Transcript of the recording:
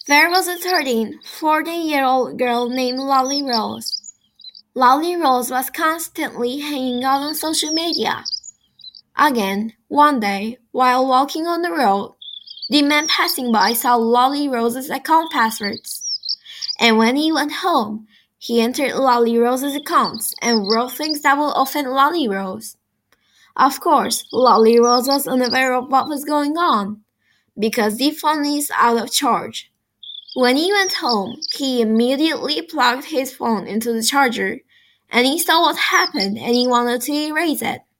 There was a 14-year-old girl named Lolly Rose. Lolly Rose was constantly hanging out on social media. Again, one day, while walking on the road, the man passing by saw Lolly Rose's account passwords. And when he went home, he entered Lolly Rose's accounts and wrote things that would offend Lolly Rose. Of course, Lolly Rose was unaware of what was going on, because the phone is out of charge. When he went home, he immediately plugged his phone into the charger, and he saw what happened and he wanted to erase it.